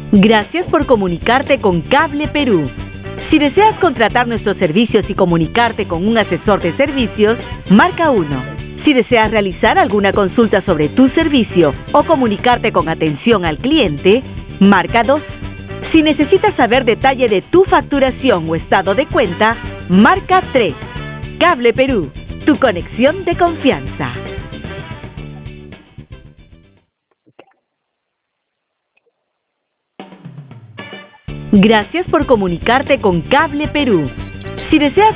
Gracias por comunicarte con Cable Perú. Si deseas contratar nuestros servicios y comunicarte con un asesor de servicios, marca 1. Si deseas realizar alguna consulta sobre tu servicio o comunicarte con atención al cliente, marca 2. Si necesitas saber detalle de tu facturación o estado de cuenta, marca 3. Cable Perú, tu conexión de confianza. Gracias por comunicarte con Cable Perú. Si deseas